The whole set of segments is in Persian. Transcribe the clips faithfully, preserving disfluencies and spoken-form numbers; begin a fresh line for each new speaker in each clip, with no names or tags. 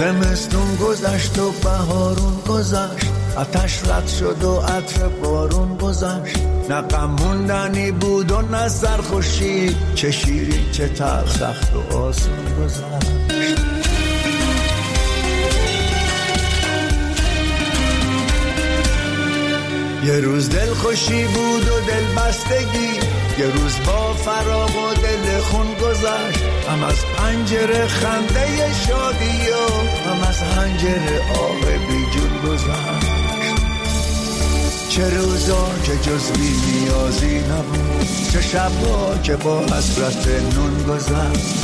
زمستون گذشت و بهارون گذشت، آتش رد شد و عطر بارون گذشت. نه غم موندنی بود و نه سرخوشی، چه شیرین چه تلخ، سخت و آسون گذشت. یه روز دل خوشی بود و دل بستگی، یه روز با فراق و دل خون گذشت. هم از پنجره خنده شادی و هم از حنجره آه بی جون گذشت. چه روزا که جز بی نیازی نبود، چه شبا که با حسرت نون گذشت.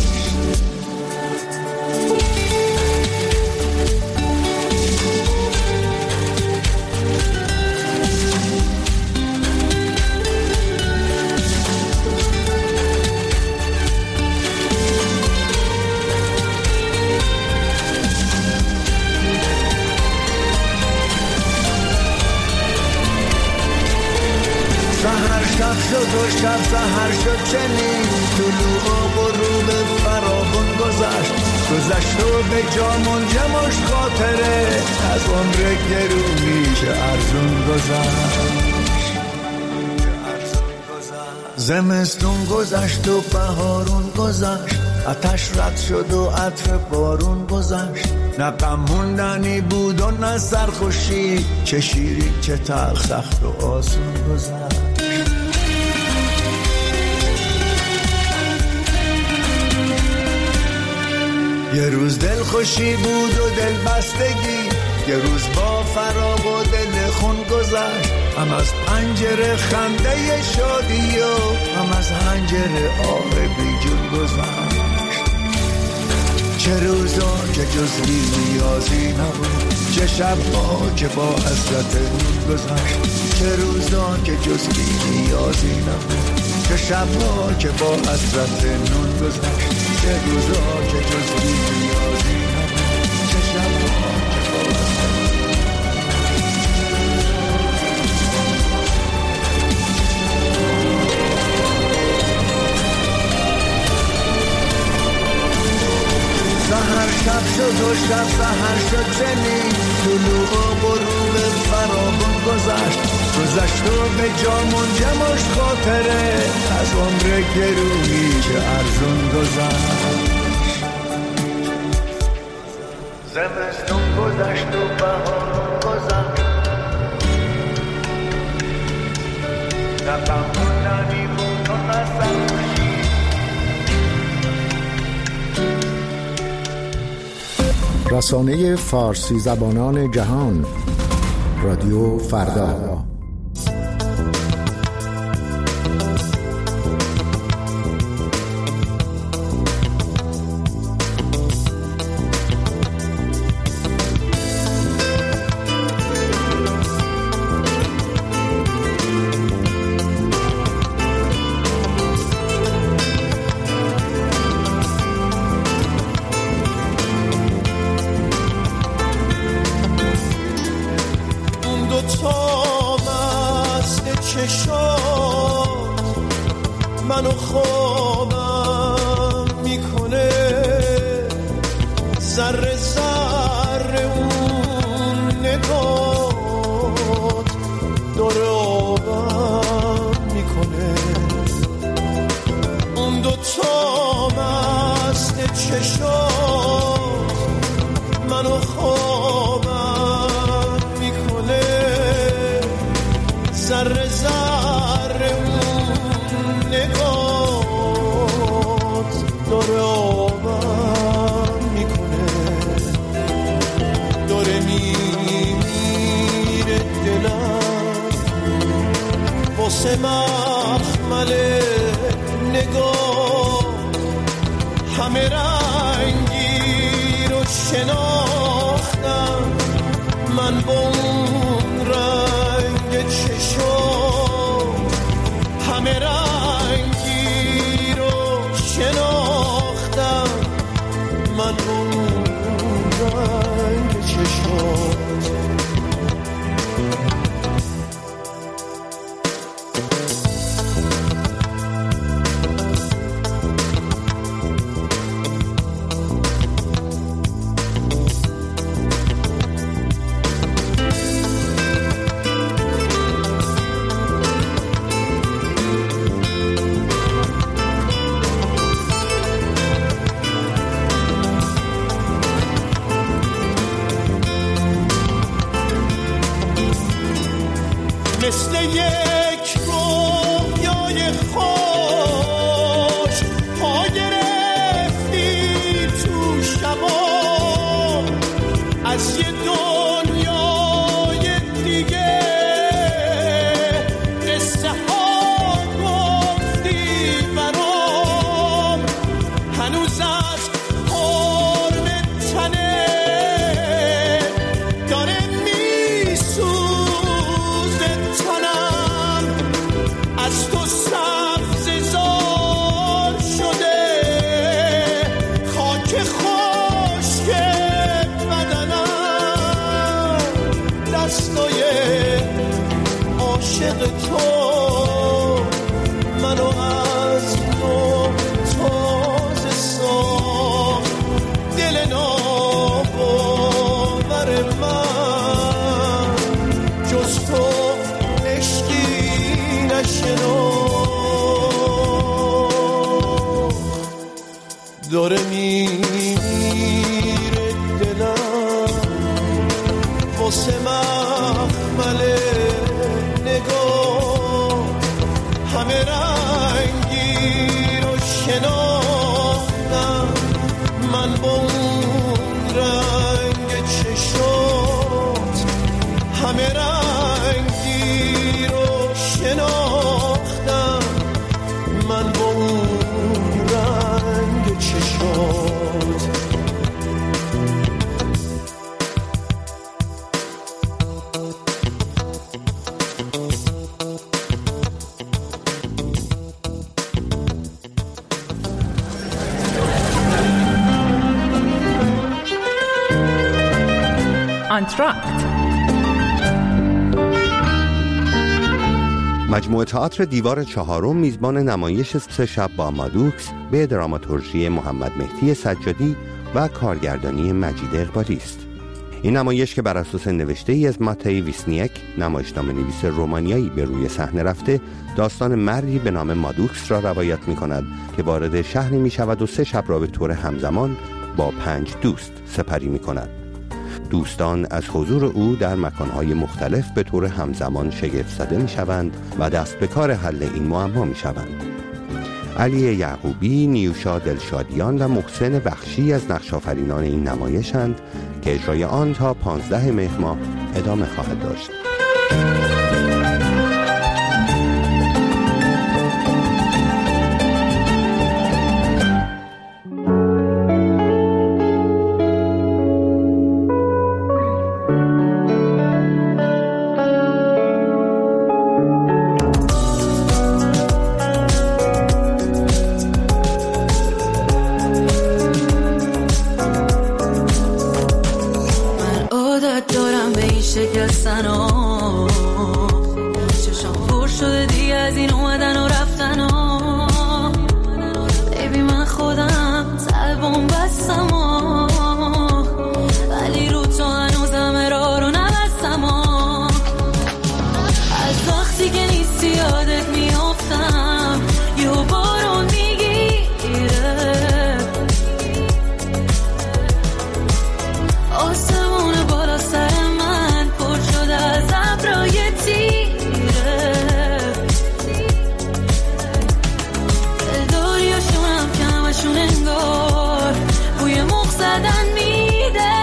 شب شد و شب سحر شد چنین، طلوع و غروب فراغون گذشت. گذشت و به جا منجمش خاطره، از عمر گرونی چه ارزون گذشت. زمستون گذشت و بهارون گذشت، آتش رد شد و عطر بارون گذشت. نه غم موندنی بود و نه سرخوشی، چه شیرین چه تلخ، سخت و آسون گذشت. یه روز دل خوشی بود و دل بستگی، یه روز با فراق و دل خون گذشت. هم از پنجره خنده شادی و هم از حنجره آه بی جون گذشت. چه روزا که جز بی نیازی نبود، چه شبا که با حسرت نون گذشت. چه روزا که جز بی نیازی نبود، چه شبا که با حسرت نون گذشت. چه روزا که جز بی نیازی نبود، چه شبا که با حسرت سحر شب شد و شب سحر شد چنین، طلوع و غروب فراغون گذشت. گذشت و به جا منجمش خاطره، از عمر گرونی چه ارزون گذشت. زمستون گذشت و بهارون گذشت، نه غم موندنی بود و نه سرخوشی.
رسانه فارسی زبانان جهان، رادیو فردا.
منو خوابم میکنه، ذره ذره اون نگات داره آبم میکنه. اون دوتا مست چشات منو خوابم میکنه، ذره ذره اون نگات داره آبم میکنه. داره میمیره دلم واسه مخمل نگاه، همه رنگی رو شناختم من با اون رنگ چشم، همه رنگی رو شناختم من با اون رنگ چشم. یک رویای خوش پا گرفتی تو شبا از یه دنیای دیگه قصه ها گفتی برام هنوز از حرم تنه داره میسوزه تنم از تو سبززار شده خاک خشک بدنم دستای عاشق تو منو از تو تازه ساخت دل ناباور من جز تو عشقی نشناخت داره میمیره دلم واسه مخمل نگاه همه رنگی رو شناختم من با اون رنگ چشات همه رنگی رو شناختم من با اون رنگ چشات
آنتراکت
مجموعه تئاتر دیوار چهارم میزبان نمایش سه شب با مادوکس به دراماتورژی محمد مهدی سجادی و کارگردانی مجید اقبالی است. این نمایش که بر اساس نوشته ای از ماتئی ویسنیک نمایشنامه نویس رومانیایی به روی صحنه رفته داستان مردی به نام مادوکس را روایت می کند که وارد شهری می شود و سه شب را به طور همزمان با پنج دوست سپری می کند. دوستان از حضور او در مکانهای مختلف به طور همزمان شگفت زده می شوند و دست به کار حل این معما می شوند. علی یعقوبی، نیوشا دلشادیان و محسن بخشی از نقش‌آفرینان این نمایشند که اجرای آن تا پانزده مهر ماه ادامه خواهد داشت.
چشم پر شده دیگه از این اومدن و رفتن ها بیبی من خودم طلبم بستم ها ولی رو تو هنوزم ارا رو نبستم ها از وقتی که نیستی یادت میافتم یه بارون میگیره آسمون بالا سر من پر شده از ابرای تیره دلداریاشونم که همشون انگار بوی مخ زدن میده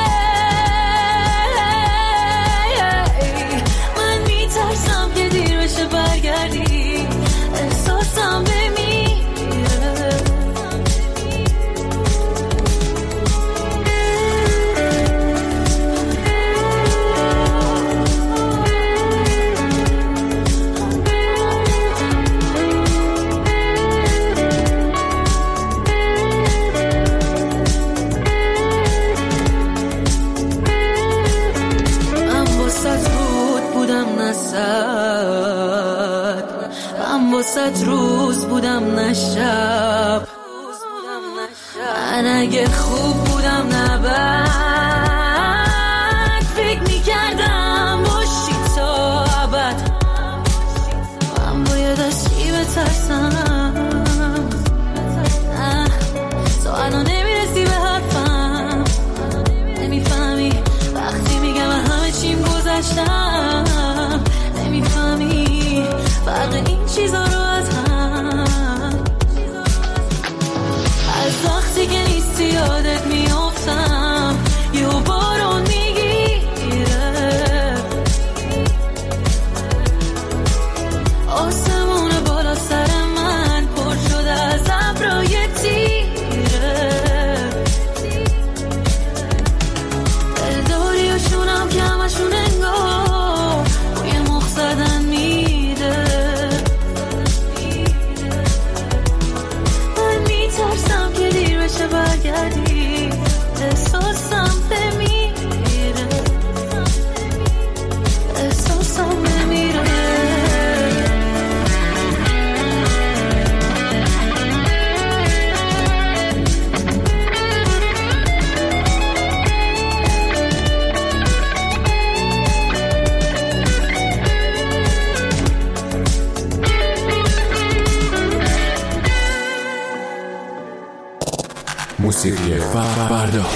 من میترسم که دیر بشه برگردی احساسم بمیره من واسه روز بودم نه شب من اگه خوب بودم نه بد فکر میکردم باشی تا ابد من باید از چی بترسم نه تو الان نمیرسی به حرفم نمیفهمی وقتی میگم همه چیم گذشتم نمیفهمی وقتی که نیستی یادت میافتم یه بارون میگیره آسمون بالا سر من پر شده از ابرای تیره دلداری و شونم که همشون انگار روی مخ زدن میده من میترسم که دیر بشه برگردی احساسم بمیره احساسم بمیره
موسیقی فردا.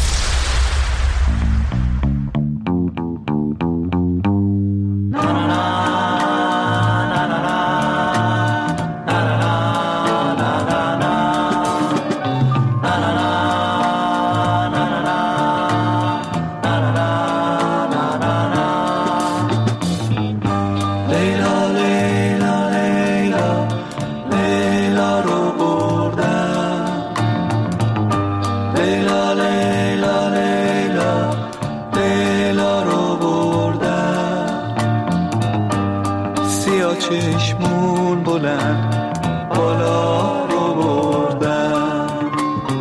چشمون بلند بالا رو بردن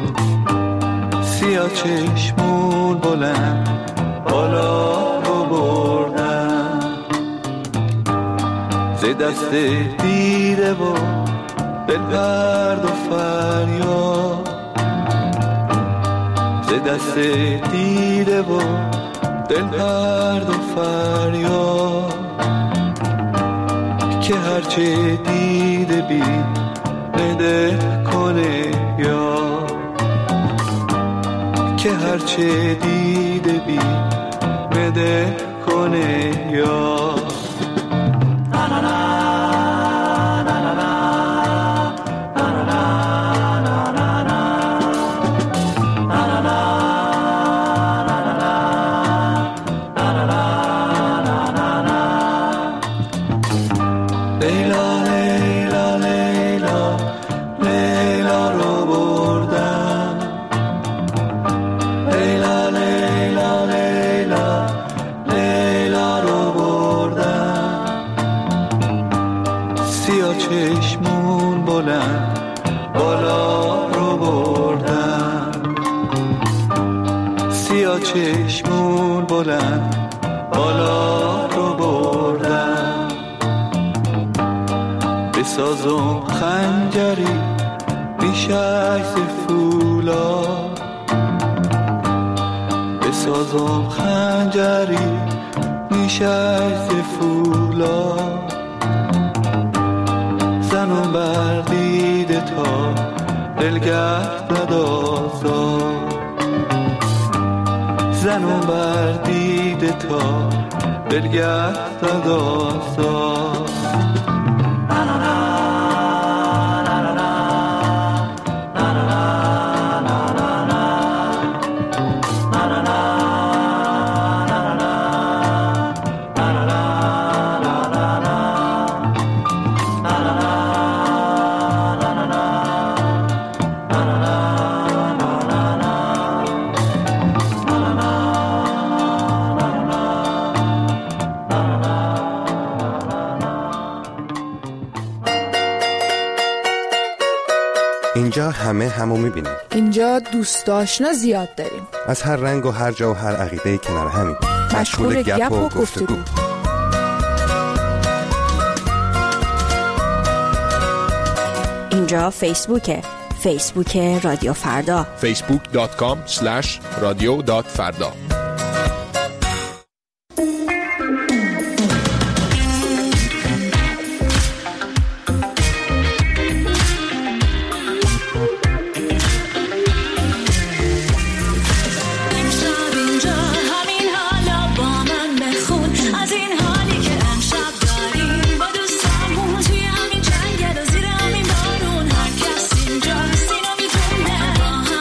سیاه چشمون بلند بالا رو بردن ز دست دیده و دلبرد و فریاد ز دست دیده و دلبرد و فریاد که هرچه دیده بی بده کنه یا که هرچه دیده بی بده کنه یا چشمون بلند بالا رو بردن سیاه چشمون بلند بالا رو بردن بسازم خنجری بیشک ز فولاد بسازم خنجری بیشک ز فولاد زنم بر دیده تا دلگرد آزاد زنم بر دیده تا دلگرد آزاد
اینجا همه همو میبینیم.
اینجا دوست آشنا زیاد داریم.
از هر رنگ و هر جا و هر عقیده کنار همین.
مشغول گپ و گفتگو.
اینجا فیسبوکه. فیسبوک رادیو فردا.
فیسبوک دات کام اسلش رادیو دات فردا.
با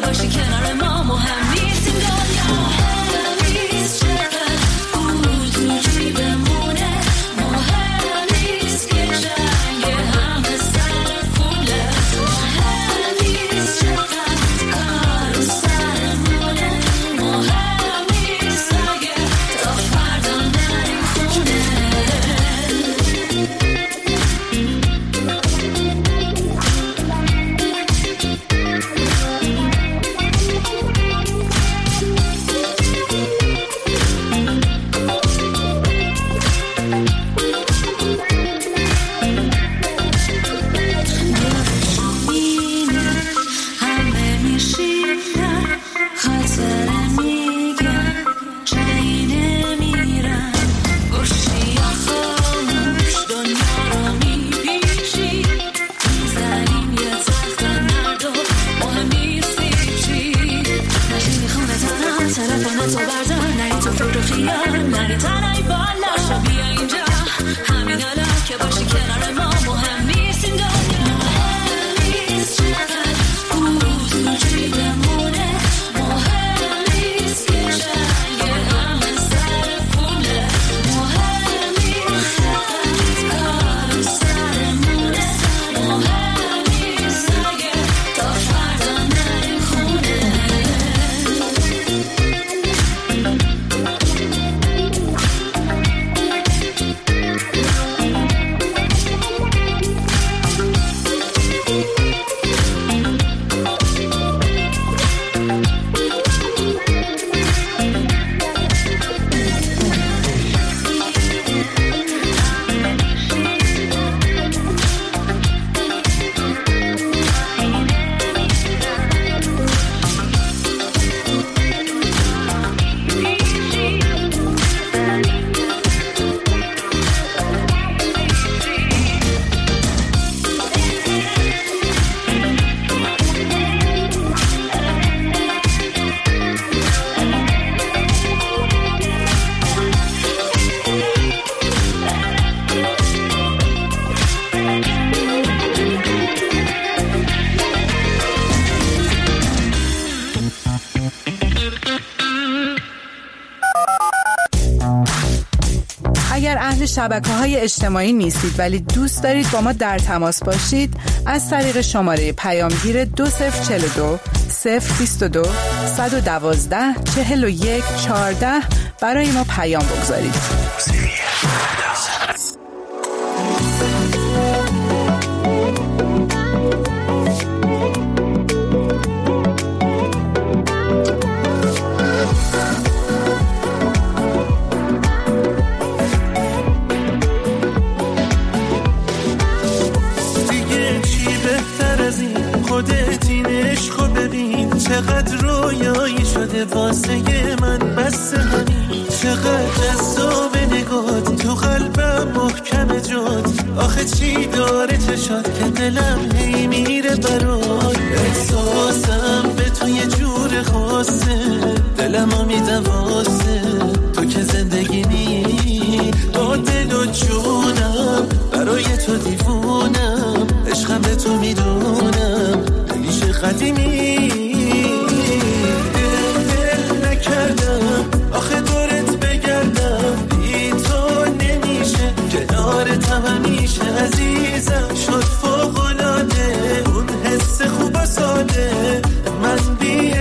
باشی کنار ما مهم نیست این دنیا مهم نیست چقدر پول تو جیبمونه مهم نیست که جنگ همه سر پوله مهم نیست چقدر کار سرمونه مهم نیست اگه تا فردا نریم خونه
شبکه‌های اجتماعی نیستید ولی دوست دارید با ما در تماس باشید، از طریق شماره پیامگیر دو صفر چهل و دو صفر بیست و دو صد و دوازده چهل و یک چهارده برای ما پیام بگذارید.
چقدر رویایی شده واسه من بس همین چقدر جذاب نگات تو قلبم محکم جات آخه چی داره چشات که دلم هی میره برات احساسم به تو یه جور خاصه دلم ها میدم واسه تو که زندگی نی با دل و جونم برای تو دیوونم عشقم به تو میدونم نمیشه قدیمی آخه دورت بگردم بی تو نمیشه کنارتم همیشه عزیزم شد فوق‌العاده اون حس خوب و ساده من بی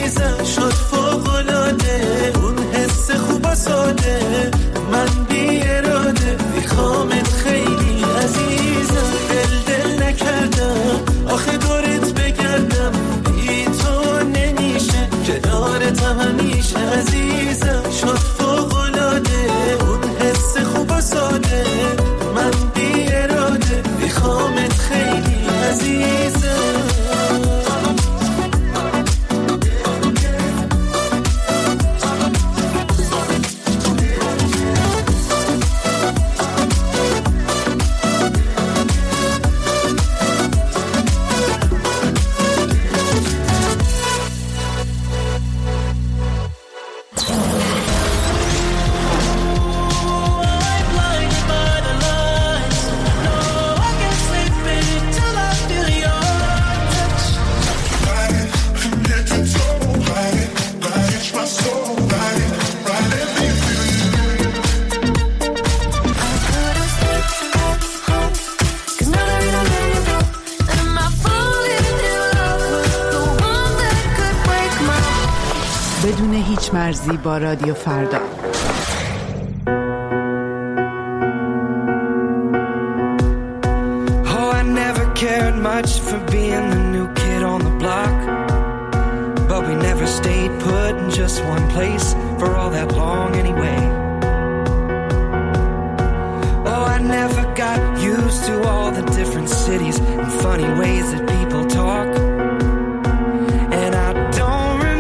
عزیزم شد فوق‌العاده، اون حس خوب و ساده، من بی اراده میخوامت خیلی عزیزم، دل دل نکردم آخه دورت بگردم، بی تو نمیشه کنارتم همیشه عزیزم، شد فوق‌العاده، اون حس خوب و ساده، من بی اراده میخوامت خیلی عزیزم.
بدون هیچ مرزی با رادیو فردا.
Oh, I never cared much for being the new kid on the block, but we never stayed put in just one place for all that long anyway. Oh, I never got used to all the different cities and funny ways that people talk, and I don't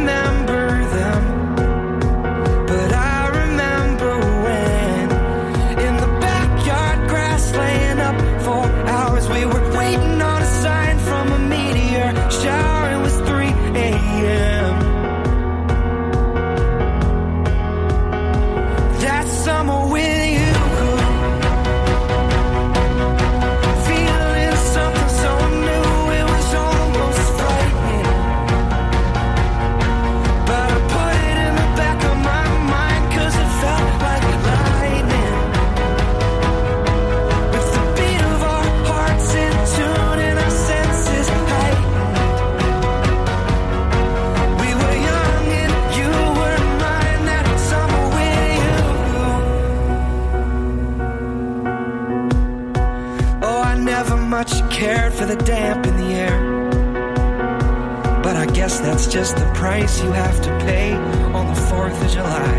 cared for the damp in the air, but I guess that's just the price you have to pay on the fourth of July.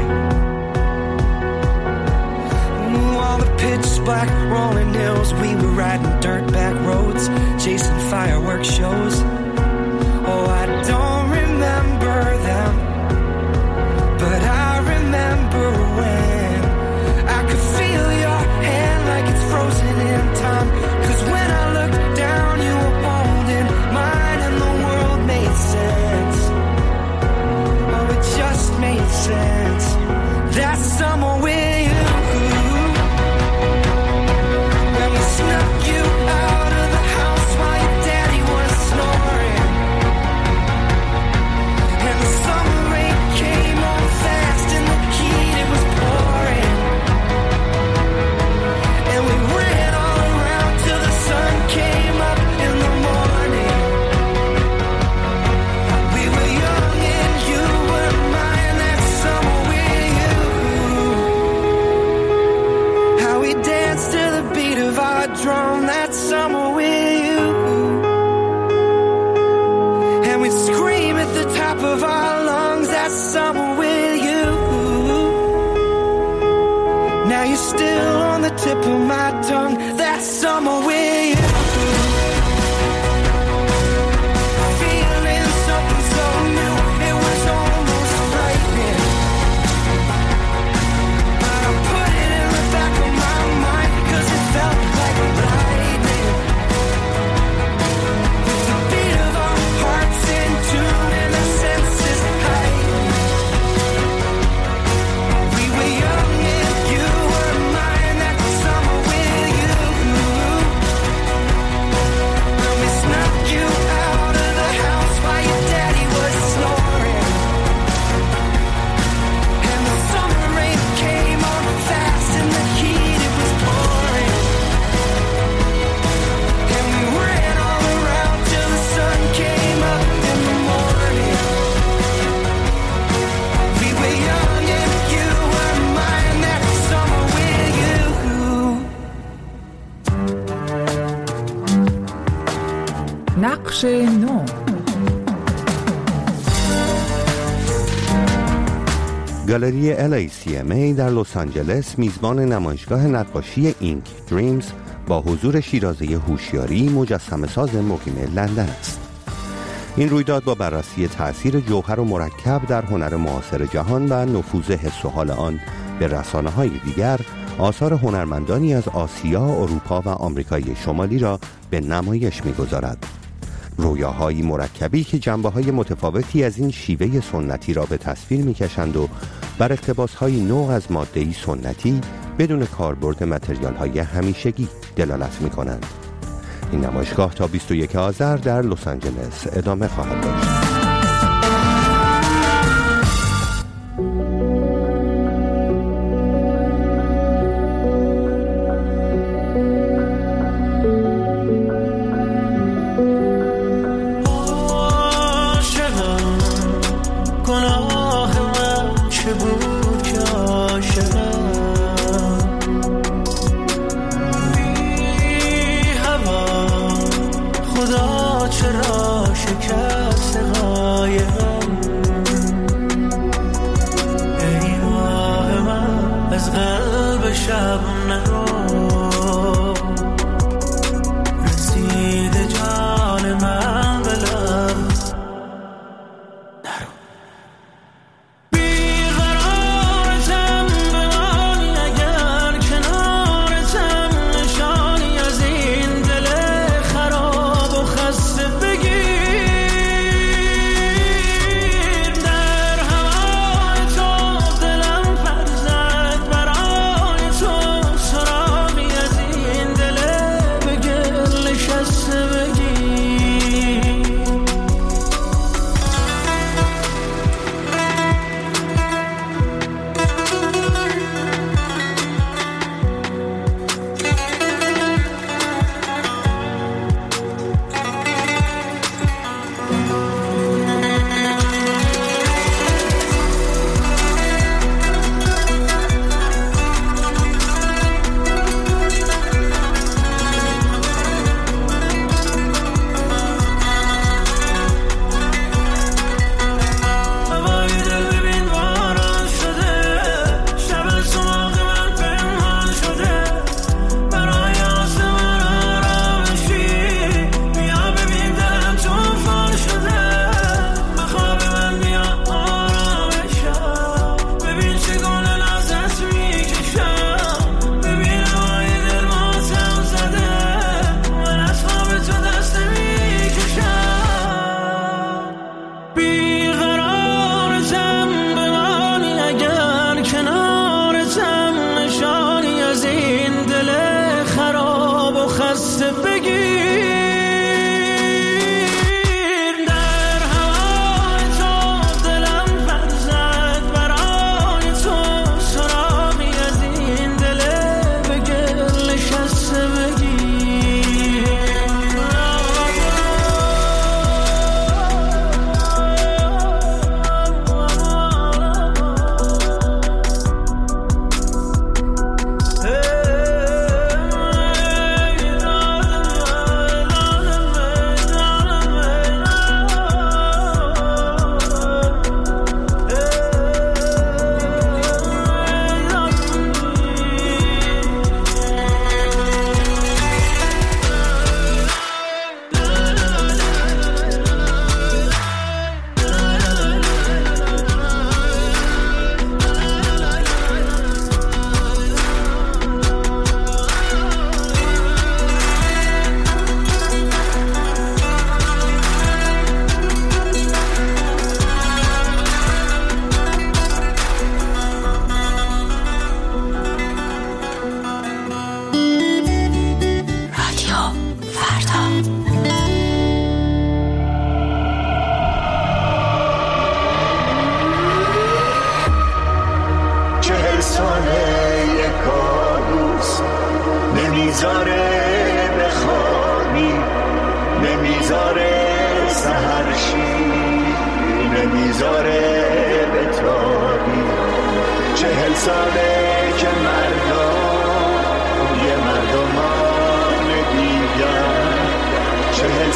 Ooh, all the pitch black rolling hills, we were riding dirt back roads, chasing fireworks shows. Oh, I don't remember them, but I remember when I could feel your hand like it's frozen in time, 'cause when I looked down you were holding mine and the world made sense. Oh, it just made sense. That summer with you, when we snuck you out of the house while your daddy was snoring, and the summer rain came on fast and the heat it was pouring, and we ran all around till the sun came up in the morning. We were young and you were mine that summer with you. How we danced to the beat of our drum that summer with you, and we'd scream at the top of our lungs that summer with you. Now you're still on the tip of my tongue that summer with you. Feeling something so new, it was almost frightening, but I put it in the back of my mind 'cause it felt like lightning. With the beat of our hearts in tune and our senses heightened, we were young and you were mine that summer with you.
نقش نو.
گالری ال ای سی ام ای در لس آنجلس میزبان نمایشگاه نقاشی اینک دریمز با حضور شیرازه هوشیاری مجسمه ساز مقیم لندن است. این رویداد با بررسی تأثیر جوهر و مرکب در هنر معاصر جهان و نفوذ حس و حال آن به رسانه‌های دیگر آثار هنرمندانی از آسیا، اروپا و آمریکای شمالی را به نمایش می‌گذارد. رویاهایی مرکبی که جنبه‌های متفاوتی از این شیوه سنتی را به تصویر می‌کشند و بر اقتباس‌های نو از ماده‌ای سنتی بدون کاربرد متریال‌های همیشگی دلالت می‌کنند. این نمایشگاه تا بیست و یکم آذر در لس آنجلس ادامه خواهد داشت.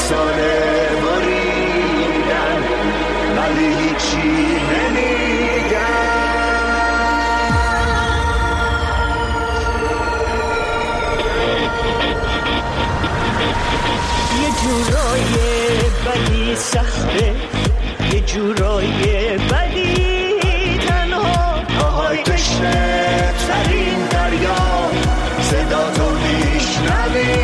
افسانه بریدن ولی هیچی نمیگن.
یه جورای بدی سخته، یه جورای بدی تنها،
آهای تشنه ترین دریا، صدا تو میشنوی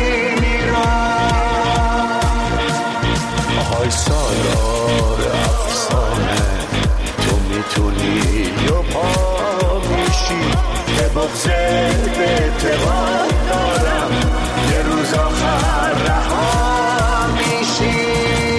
میران. آهای سالار افسانه، تو میتونی و پا میشی، به بغضت به اعتقاد دارم یه روز آخر رها میشی.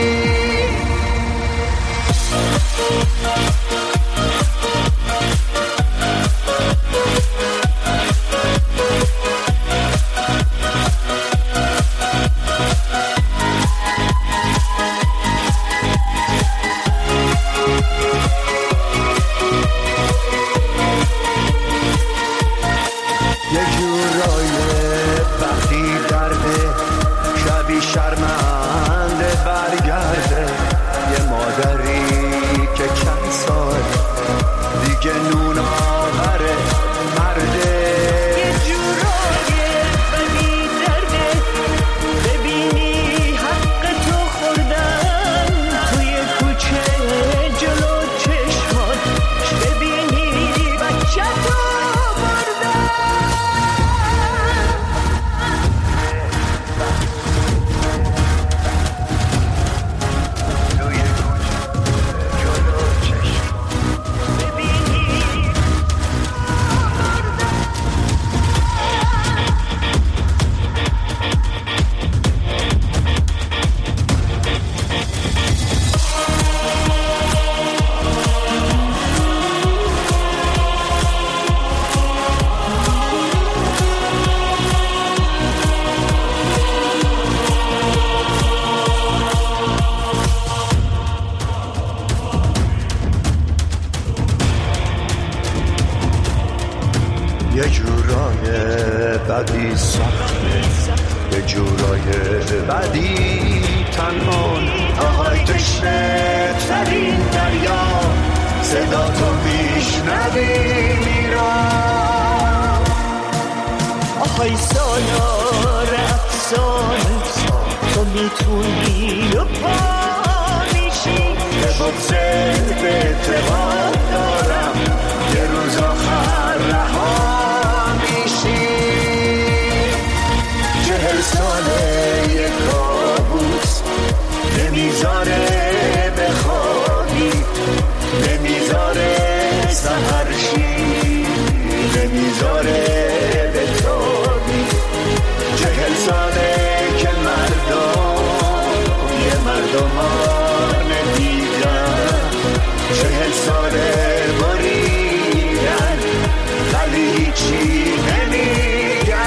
شرمنده برگرده، یه مادری که چند سال دیگه نون آوره مرده.
یه جورای بدی درده، ببینی حق تو خوردن توی کوچه جلو چشمات، ببینی بچه تو بردن.
یه جورای بدی سخته، یه جورای بدی تنان، آهای تشنه ترین دریا، صدا تو میشنوی میران.
آهای سالار افسانه، تو میتونی و پا میشی،
به بغضت به اعتقاد دارم یه روز آخر رها میشی. چهل ساله یه کابوس نمیذاره بخوابی، نمیذاره سحر شی، نمیذاره بتابی. چهل ساله که مردم یه مردمان ندیدن، چهل ساله بریدن ولی هیچی نمیگن.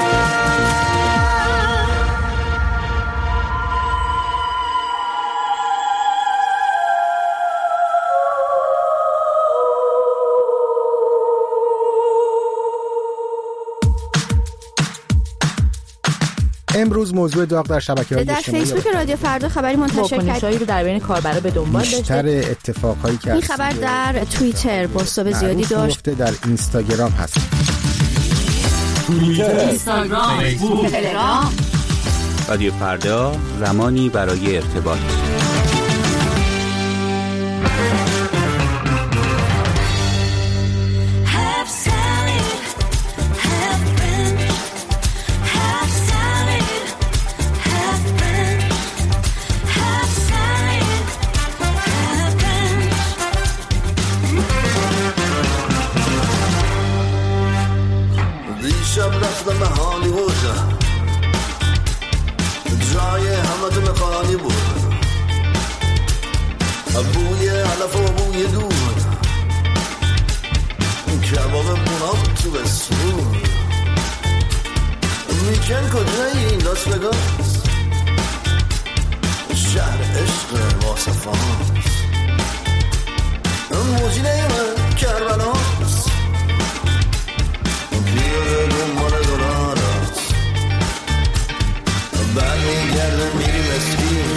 امروز موضوع داغ در شبکه‌های
در
اجتماعی
فیسبوک رادیو فردا خبری منتشر کرد
واکنش‌هایی رو در بین کاربرا به دنبال داشته.
بیشتر اتفاقایی که
این خبر در توییتر بازتاب زیادی داشت،
در اینستاگرام هست.
توییتر، اینستاگرام، فیسبوک، تلگرام.
رادیو فردا، زمانی برای ارتباط.
دیشب رفتم به حالی بودم، جای همه تو مخانی بودم، بوی علف و بوی دود، کباب مونا تو بسمون. میکن کجایی؟ لاس وگاس، شهر عشق واصفانس، موجی نیمه کربلاس، بیاره دنبال دلار است، برمیگرده میریم اسکی،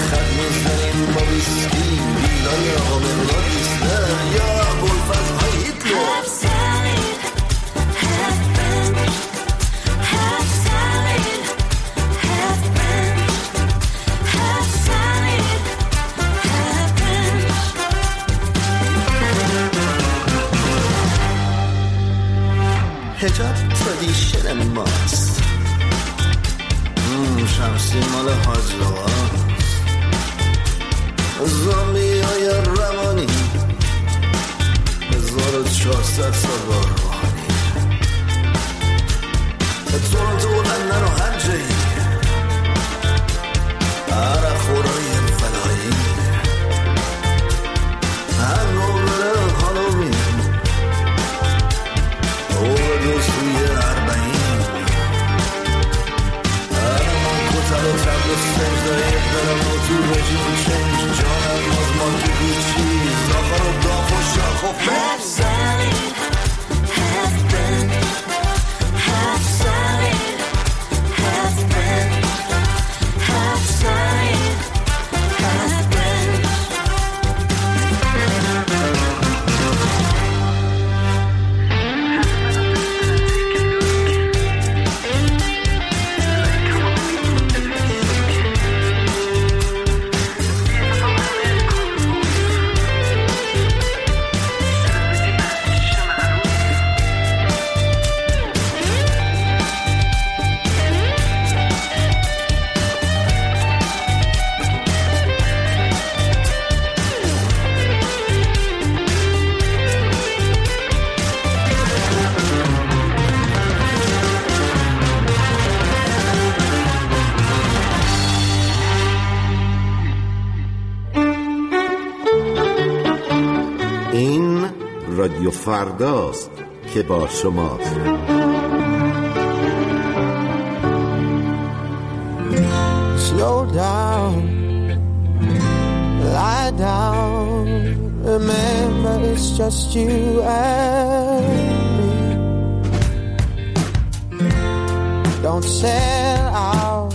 این مال حاج بابا زامبی های روانی هزار و چهارصد سال باروانی تورنتو و لندن و هر جایی عرق خورای فلایی هر نوبره هالووین اوردوز توی اربعین هرمان کتل و تبل و سنجای دارم و تو رژیم چنج جانم از مانکی گوچی زاخر و داف و شاخ و
Half salad, half bread, half salad, half bread, half salad, half bread.
این رادیو فرداست که با شماست.
Slow down, lie down. Remember it's just you and me. Don't sell out,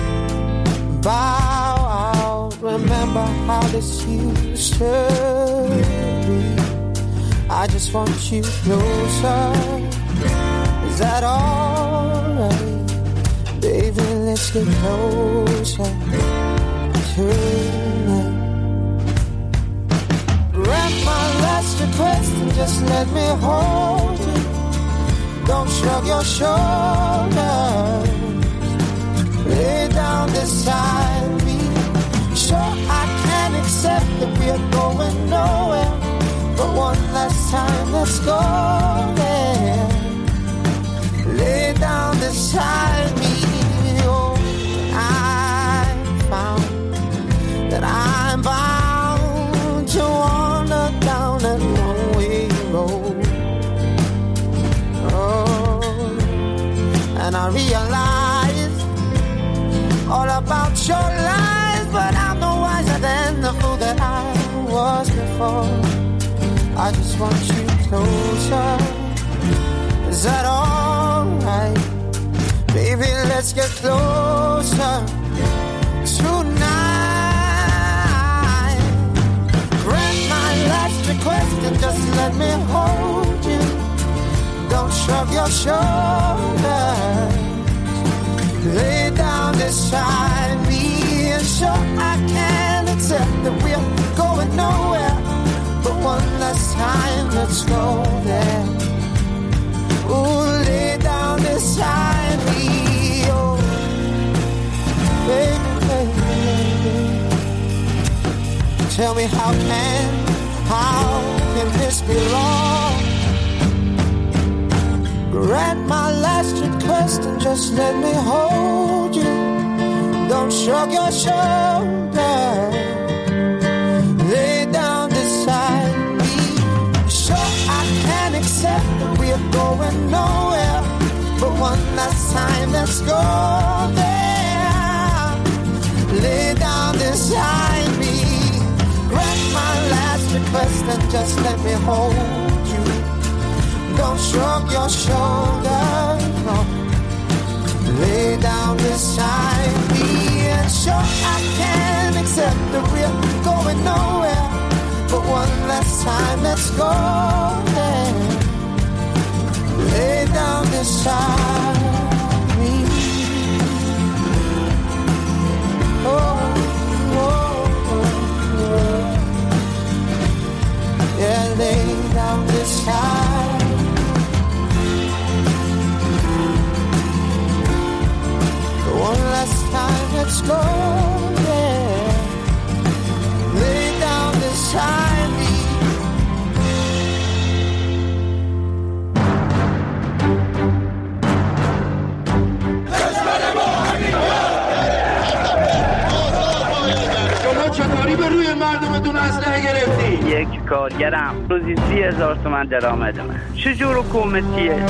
bow out. Remember how this used to be. I just want you closer. Is that alright? Baby, let's get closer tonight. Grant my last request and just let me hold you. Don't shrug your shoulders. Lay down beside me. Sure, I can accept that we're going nowhere, but one last time, let's go there. Lay down beside me. Oh, I found that I'm bound to wander down that one-way road. Oh, and I realize all about your lies, but I'm no wiser than the fool that I was before. I just want you closer. Is that alright? Baby, let's get closer tonight. Grant my last request and just let me hold you. Don't shrug your shoulders. Lay down beside me. And sure, I can accept that we're going nowhere, but one last time, let's go there. Ooh, lay down beside me. Oh, baby, baby, baby. Tell me how can, how can this be wrong? Grant my last request and just let me hold you. Don't shrug your shoulders. Lay down beside me. Sure, I can accept that we're going nowhere, but one last time, let's go there. Lay down beside me. Grant my last request and just let me hold you. Don't shrug your shoulders, no. Lay down beside me. And sure, I can accept that we're going nowhere, but one last time, let's go there. Lay down beside me. Oh, oh, oh, oh. Yeah, lay down beside. One last time, let's go, yeah. Lay down beside me.
شما چطوری به روی مردمتون اسلحه گرفتی؟
یک کارگرم روزی سی هزار تومن درآمدمه. چجور حکومتیه؟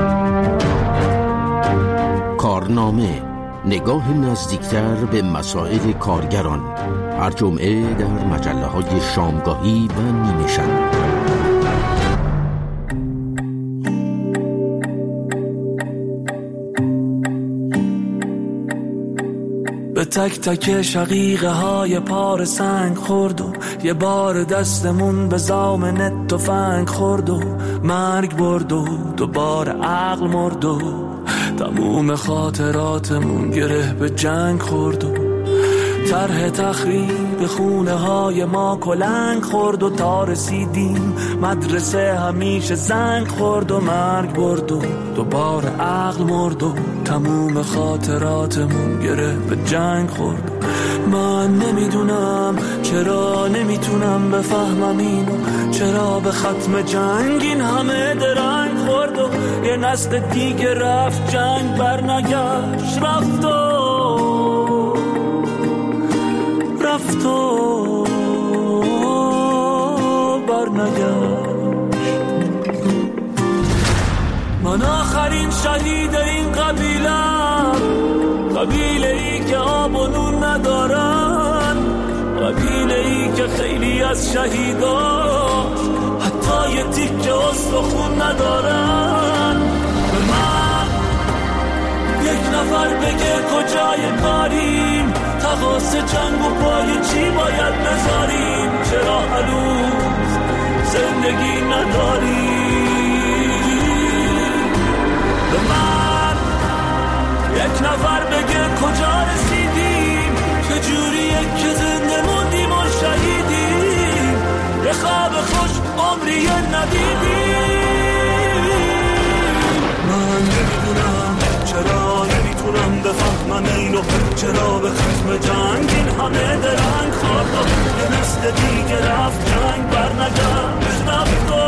کارنامه، نگاه نزدیکتر به مسائل کارگران، هر جمعه در مجله های شامگاهی و نیمه شب.
به تک تک شقیقه های پار سنگ خورد و یه بار دستمون به زامن تفنگ خورد و مرگ برد و دوباره عقل مرد و تموم خاطراتمون گره به جنگ خورد و طرح تخریب خونه های ما کلنگ خورد و تا رسیدیم مدرسه همیشه زنگ خورد و مرگ برد و دوباره عقل مرد و تموم خاطراتمون گره به جنگ خورد. من نمیدونم چرا نمیتونم بفهمم اینو، چرا به ختم جنگ این همه درنگ خورد و یه نسل دیگه رفت جنگ برنگشت، رفت و رفت و برنگشت. من آخرین شهید این قبیلم، قبیله ای که آب و نون ندارن، قبیله ای که خیلی از شهیداش حتی یه تیکه استخون ندارن. به من یک نفر بگه کجای کاریم، تقاس جنگ و پای چی باید بذاریم، چرا هنوز زندگی نداریم. به من یک نفر بگه کجا رسیدیم، چجوریه که زنده موندیم و شهیدیم، یه خواب خوش عمری ندیدیم. من نمیدونم چرا نمیتونم بفهمم اینو، چرا به ختم جنگ این همه درنگ خورد و یه نسل دیگه رفت جنگ برنگشت، رفت و